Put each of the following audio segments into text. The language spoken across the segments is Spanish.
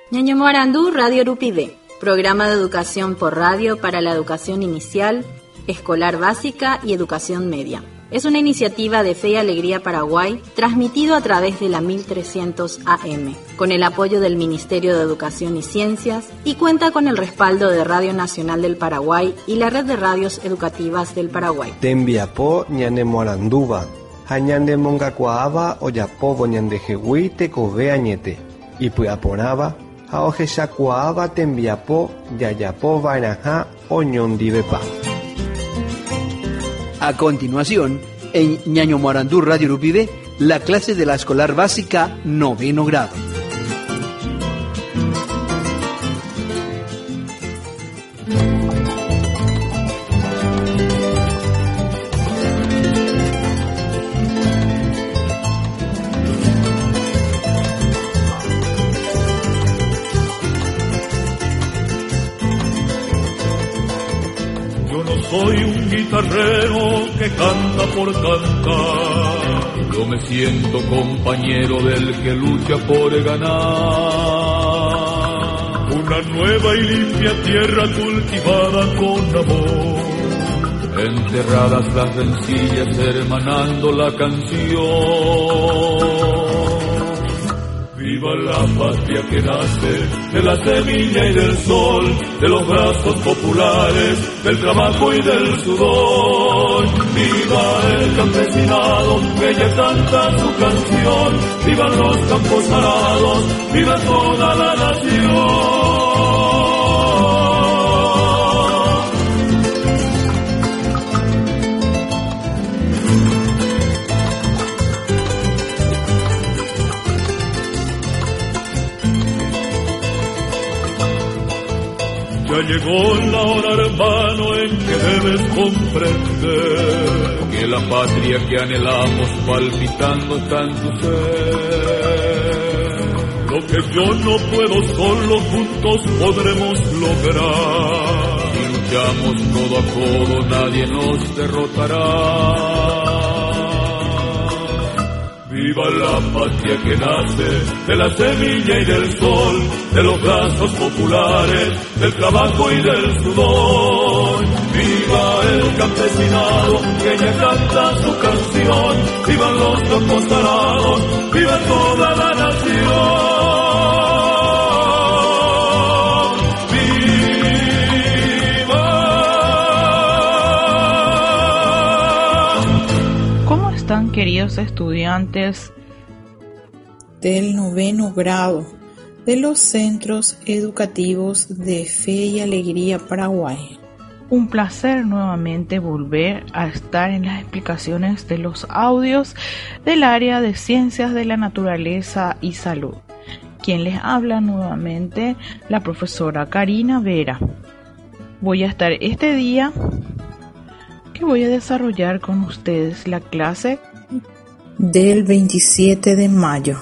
Ñaño Morandú, Radio Urupide, programa de educación por radio para la educación inicial, escolar básica y educación media. Es una iniciativa de Fe y Alegría Paraguay, transmitido a través de la 1300 AM, con el apoyo del Ministerio de Educación y Ciencias, y cuenta con el respaldo de Radio Nacional del Paraguay y la Red de Radios Educativas del Paraguay. Tembiapo ñane Moranduba, hañande mongacuaaba oyapobo ñande jehui tekove añete, y puyaponaba, haojeshakuaaba tembiapo yayapo vainaja oñondivepa. A continuación, en Ñaño Morandú Radio Urupide, la clase de la escolar básica 9º grado. Soy un guitarrero que canta por cantar. Yo me siento compañero del que lucha por ganar. Una nueva y limpia tierra cultivada con amor. Enterradas las rencillas hermanando la canción. Viva la patria que nace de la semilla y del sol, de los brazos populares, del trabajo y del sudor. Viva el campesinado que ya canta su canción, vivan los campos arados, viva toda la nación. Ya llegó la hora, hermano, en que debes comprender que la patria que anhelamos palpitando está en tu ser. Lo que yo no puedo solo, juntos podremos lograr. Si luchamos codo a codo, nadie nos derrotará. Viva la patria que nace de la semilla y del sol, de los brazos populares, del trabajo y del sudor. Viva el campesinado que ya canta su canción, vivan los campos arados, viva toda la nación. ¿Están, queridos estudiantes del 9º grado de los centros educativos de Fe y Alegría Paraguay? Un placer nuevamente volver a estar en las explicaciones de los audios del área de Ciencias de la Naturaleza y Salud. Quien les habla nuevamente, la profesora Karina Vera. Voy a estar este día que voy a desarrollar con ustedes la clase del 27 de mayo.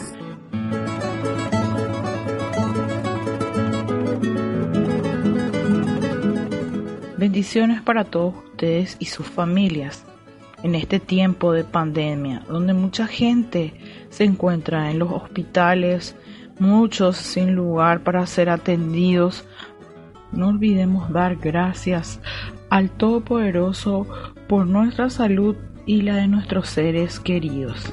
Bendiciones para todos ustedes y sus familias en este tiempo de pandemia, donde mucha gente se encuentra en los hospitales, muchos sin lugar para ser atendidos. No olvidemos dar gracias al Todopoderoso por nuestra salud y la de nuestros seres queridos.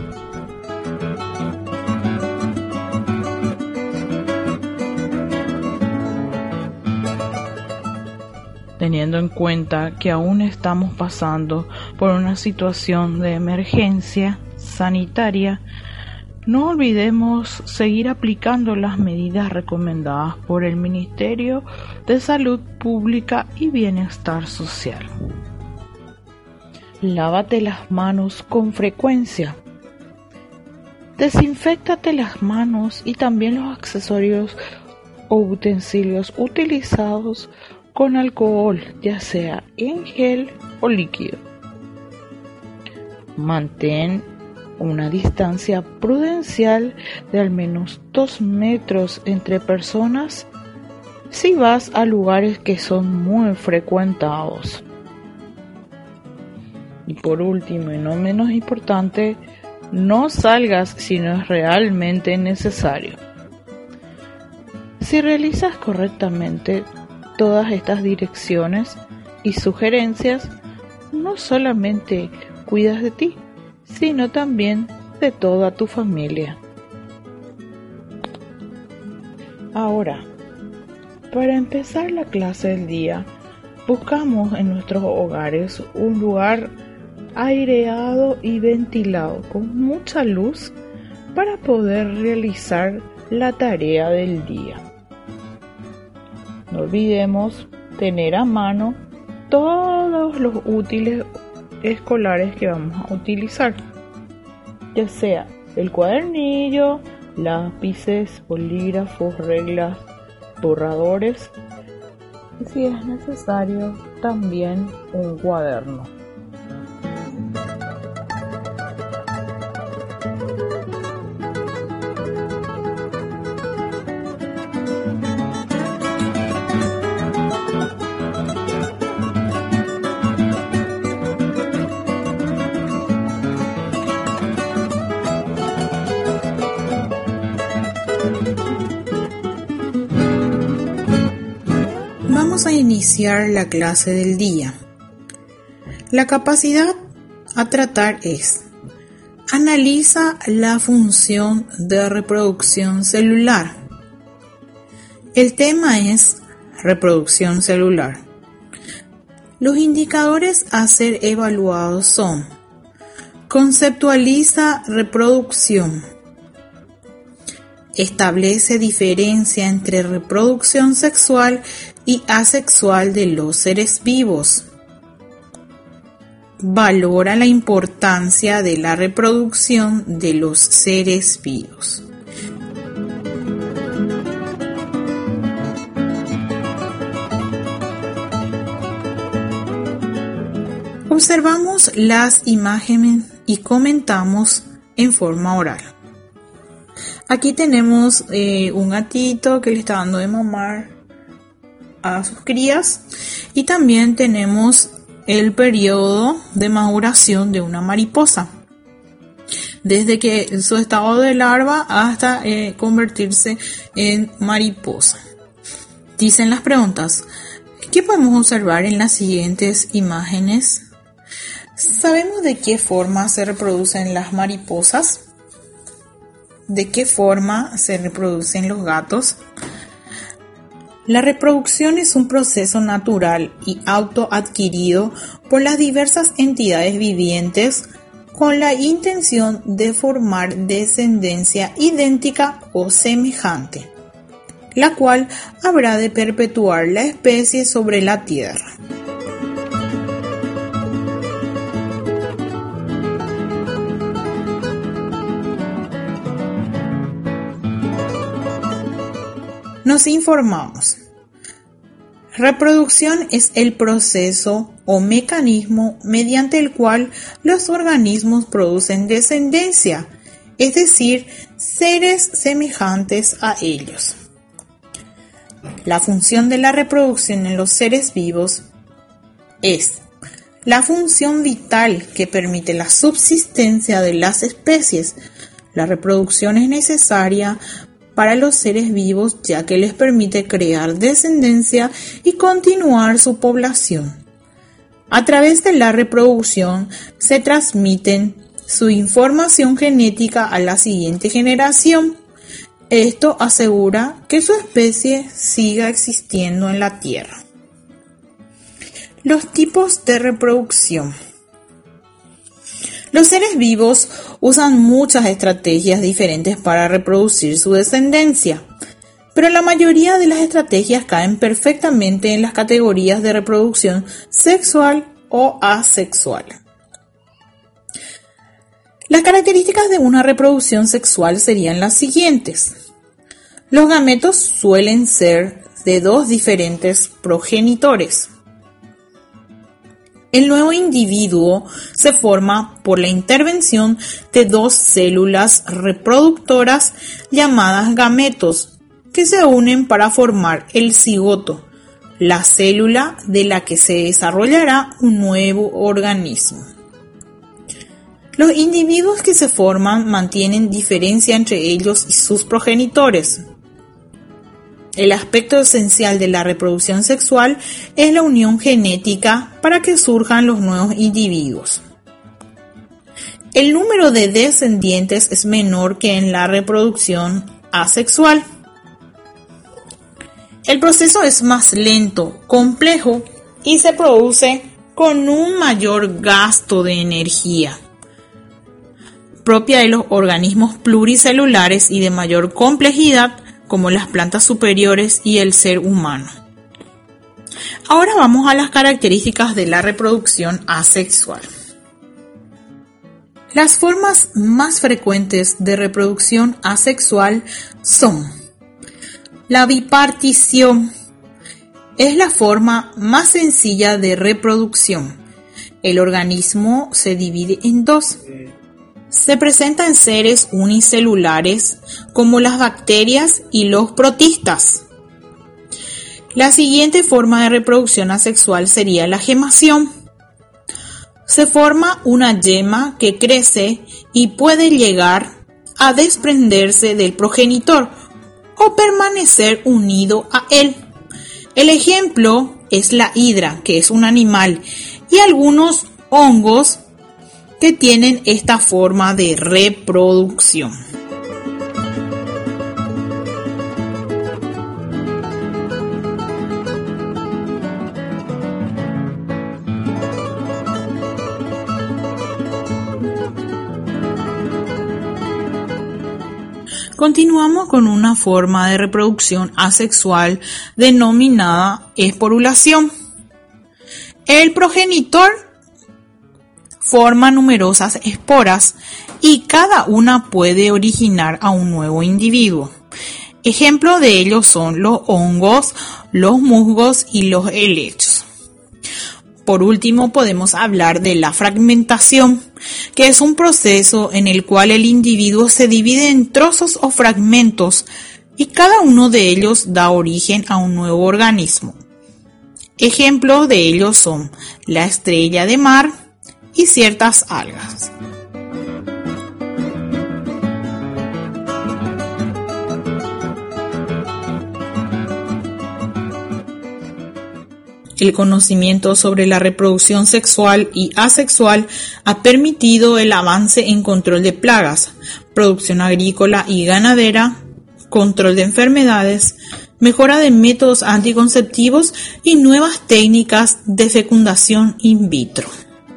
Teniendo en cuenta que aún estamos pasando por una situación de emergencia sanitaria, no olvidemos seguir aplicando las medidas recomendadas por el Ministerio de Salud Pública y Bienestar Social. Lávate las manos con frecuencia. Desinféctate las manos y también los accesorios o utensilios utilizados con alcohol, ya sea en gel o líquido. Mantén una distancia prudencial de al menos 2 metros entre personas si vas a lugares que son muy frecuentados. Y por último y no menos importante, no salgas si no es realmente necesario. Si realizas correctamente todas estas direcciones y sugerencias, no solamente cuidas de ti, sino también de toda tu familia. Ahora, para empezar la clase del día, buscamos en nuestros hogares un lugar aireado y ventilado con mucha luz para poder realizar la tarea del día. No olvidemos tener a mano todos los útiles escolares que vamos a utilizar, ya sea el cuadernillo, lápices, bolígrafos, reglas, borradores y si es necesario también un cuaderno. Vamos a iniciar la clase del día. La capacidad a tratar es: analiza la función de reproducción celular. El tema es reproducción celular. Los indicadores a ser evaluados son: conceptualiza reproducción. Establece diferencia entre reproducción sexual y asexual de los seres vivos. Valora la importancia de la reproducción de los seres vivos. Observamos las imágenes y comentamos en forma oral. Aquí tenemos un gatito que le está dando de mamar a sus crías y también tenemos el periodo de maduración de una mariposa, desde que su estado de larva hasta convertirse en mariposa. Dicen las preguntas: ¿qué podemos observar en las siguientes imágenes? ¿Sabemos de qué forma se reproducen las mariposas? ¿De qué forma se reproducen los gatos? La reproducción es un proceso natural y autoadquirido por las diversas entidades vivientes con la intención de formar descendencia idéntica o semejante, la cual habrá de perpetuar la especie sobre la tierra. Nos informamos. Reproducción es el proceso o mecanismo mediante el cual los organismos producen descendencia, es decir, seres semejantes a ellos. La función de la reproducción en los seres vivos es la función vital que permite la subsistencia de las especies. La reproducción es necesaria para los seres vivos, ya que les permite crear descendencia y continuar su población. A través de la reproducción se transmiten su información genética a la siguiente generación. Esto asegura que su especie siga existiendo en la Tierra. Los tipos de reproducción. Los seres vivos usan muchas estrategias diferentes para reproducir su descendencia, pero la mayoría de las estrategias caen perfectamente en las categorías de reproducción sexual o asexual. Las características de una reproducción sexual serían las siguientes. Los gametos suelen ser de dos diferentes progenitores. El nuevo individuo se forma por la intervención de dos células reproductoras llamadas gametos, que se unen para formar el cigoto, la célula de la que se desarrollará un nuevo organismo. Los individuos que se forman mantienen diferencia entre ellos y sus progenitores. El aspecto esencial de la reproducción sexual es la unión genética para que surjan los nuevos individuos. El número de descendientes es menor que en la reproducción asexual. El proceso es más lento, complejo y se produce con un mayor gasto de energía, propia de los organismos pluricelulares y de mayor complejidad, como las plantas superiores y el ser humano. Ahora vamos a las características de la reproducción asexual. Las formas más frecuentes de reproducción asexual son la bipartición. Es la forma más sencilla de reproducción. El organismo se divide en dos. Se presenta en seres unicelulares como las bacterias y los protistas. La siguiente forma de reproducción asexual sería la gemación. Se forma una yema que crece y puede llegar a desprenderse del progenitor o permanecer unido a él. El ejemplo es la hidra, que es un animal, y algunos hongos que tienen esta forma de reproducción. Continuamos con una forma de reproducción asexual denominada esporulación. El progenitor forma numerosas esporas y cada una puede originar a un nuevo individuo. Ejemplo de ellos son los hongos, los musgos y los helechos. Por último, podemos hablar de la fragmentación, que es un proceso en el cual el individuo se divide en trozos o fragmentos y cada uno de ellos da origen a un nuevo organismo. Ejemplos de ellos son la estrella de mar y ciertas algas. El conocimiento sobre la reproducción sexual y asexual ha permitido el avance en control de plagas, producción agrícola y ganadera, control de enfermedades, mejora de métodos anticonceptivos y nuevas técnicas de fecundación in vitro.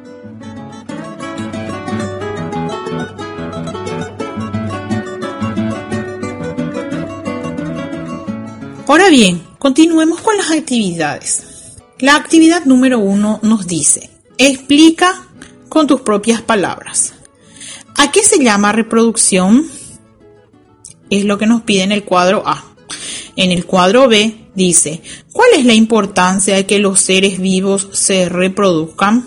Ahora bien, continuemos con las actividades. La actividad número 1 nos dice: explica con tus propias palabras. ¿A qué se llama reproducción? Es lo que nos pide en el cuadro A. En el cuadro B dice: ¿cuál es la importancia de que los seres vivos se reproduzcan?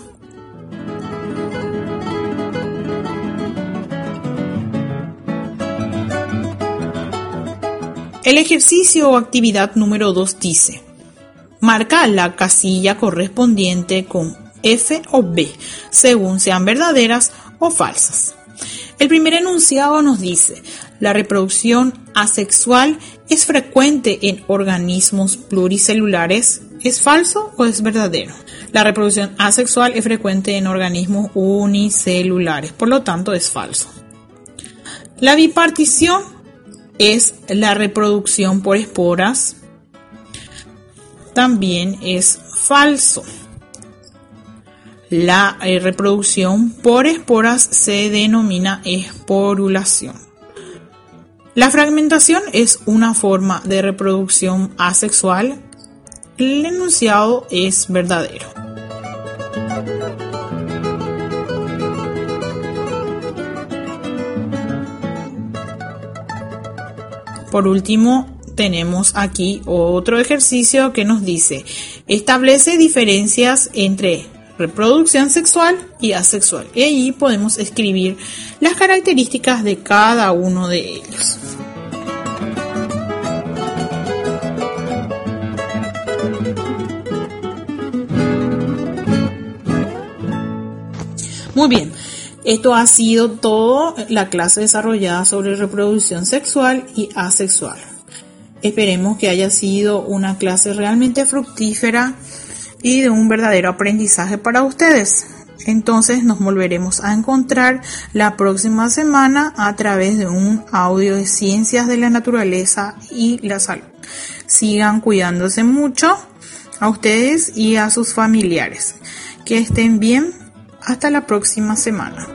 El ejercicio o actividad número 2 dice: marca la casilla correspondiente con F o B, según sean verdaderas o falsas. El primer enunciado nos dice: la reproducción asexual es frecuente en organismos pluricelulares. ¿Es falso o es verdadero? La reproducción asexual es frecuente en organismos unicelulares, por lo tanto es falso. La bipartición es la reproducción por esporas. También es falso. La reproducción por esporas se denomina esporulación. La fragmentación es una forma de reproducción asexual. El enunciado es verdadero. Por último, tenemos aquí otro ejercicio que nos dice: establece diferencias entre reproducción sexual y asexual. Y ahí podemos escribir las características de cada uno de ellos. Muy bien. Esto ha sido todo la clase desarrollada sobre reproducción sexual y asexual. Esperemos que haya sido una clase realmente fructífera y de un verdadero aprendizaje para ustedes. Entonces nos volveremos a encontrar la próxima semana a través de un audio de Ciencias de la Naturaleza y la Salud. Sigan cuidándose mucho a ustedes y a sus familiares. Que estén bien. Hasta la próxima semana.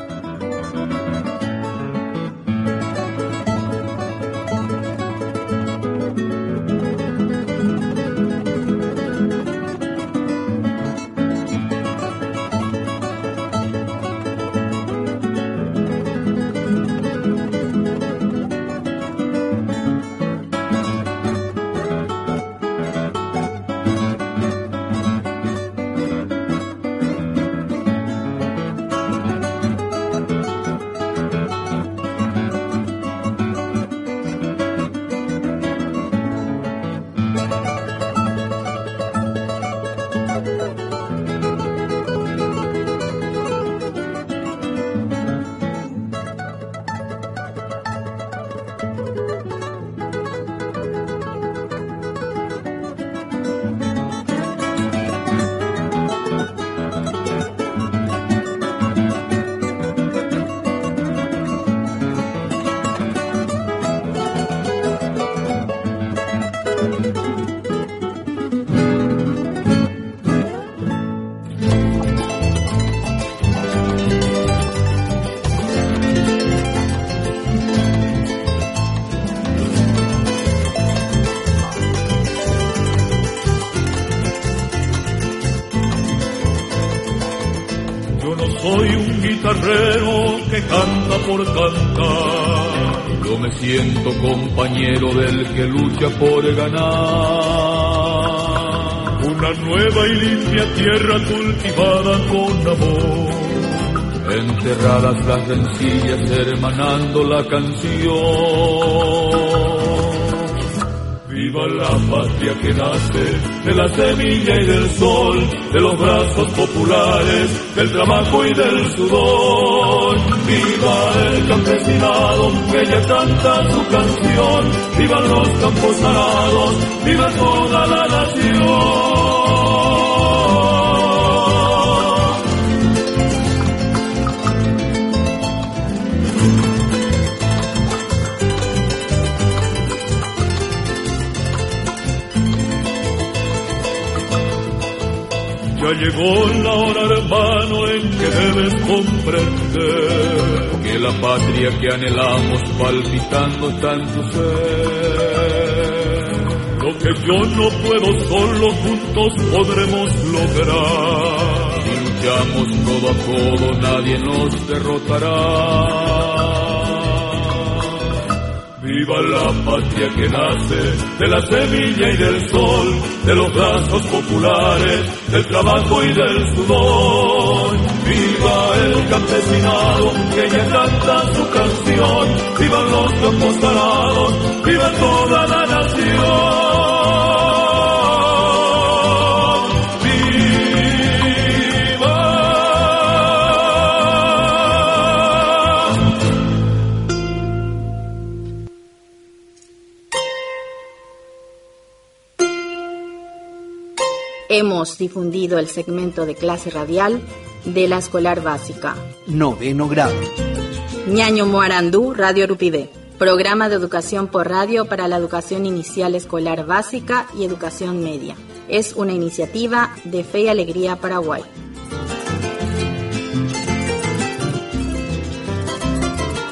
Soy un guitarrero que canta por cantar. Yo me siento compañero del que lucha por ganar. Una nueva y limpia tierra cultivada con amor. Enterradas las rencillas hermanando la canción. Viva la patria que nace de la semilla y del sol, de los brazos populares, del trabajo y del sudor. Viva el campesinado que ya canta su canción, vivan los campos arados, viva toda la nación. Ya llegó la hora, hermano, en que debes comprender que la patria que anhelamos palpitando está en tu ser. Lo que yo no puedo solo, juntos podremos lograr. Si luchamos codo a codo, nadie nos derrotará. Viva la patria que nace de la semilla y del sol, de los brazos populares, del trabajo y del sudor. Viva el campesinado que ya canta su canción, vivan los campos arados, viva toda la nación. Hemos difundido el segmento de clase radial de la escolar básica. 9º grado. Ñaño Moarandú, Radio Urupide. Programa de educación por radio para la educación inicial escolar básica y educación media. Es una iniciativa de Fe y Alegría Paraguay.